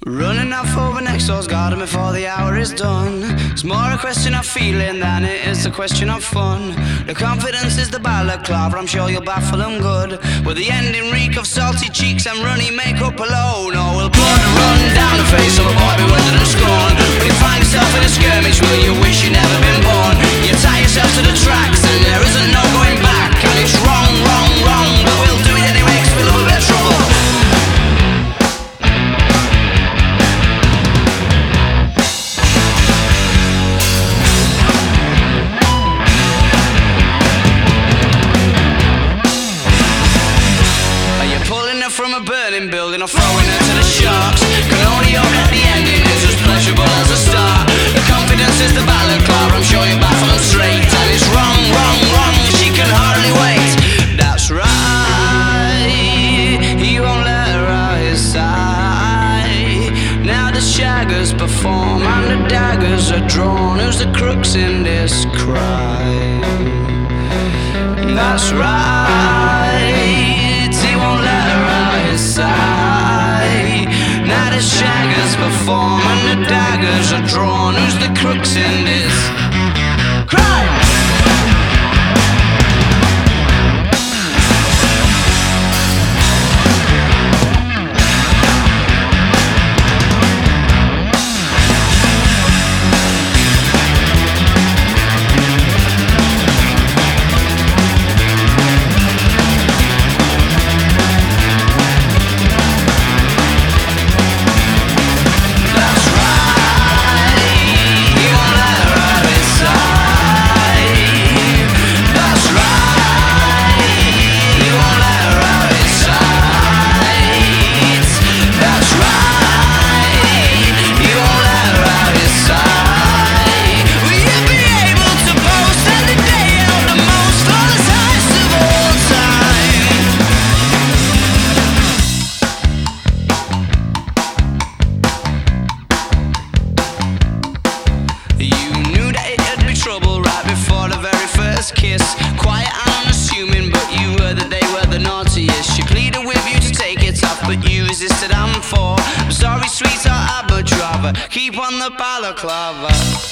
Running off over next door's garden before the hour is done. It's more a question of feeling than it is a question of fun. The confidence is the balaclava, I'm sure you'll baffle them good. With the ending reek of salty cheeks and runny makeup alone. Or will blood run down the face of a boy bewildered and scorned? Will you find yourself in a skirmish? Will you wish you'd never been born? You tie yourself to the tracks and there isn't no going back. And it's wrong, wrong, wrong, but we'll do it anyway 'cause we love a bit of trouble. From a burning building or throwing her to the sharks. Can only hope that the ending is as pleasurable as the start. The confidence is the balaclava, I'm sure you're baffled straight. And it's wrong, wrong, wrong, she can hardly wait. That's right, he won't let her out his sight. Now the shaggers perform and the daggers are drawn. Who's the crooks in this crime? That's right, he won't let her out his sight. Now the shaggers perform and the daggers are drawn. Who's the crooks in this crime? Kiss, quiet and unassuming, but you heard that they were the naughtiest. She pleaded with you to take it off, but you resisted. I'm sorry, sweetheart, I'd much rather keep on the balaclava.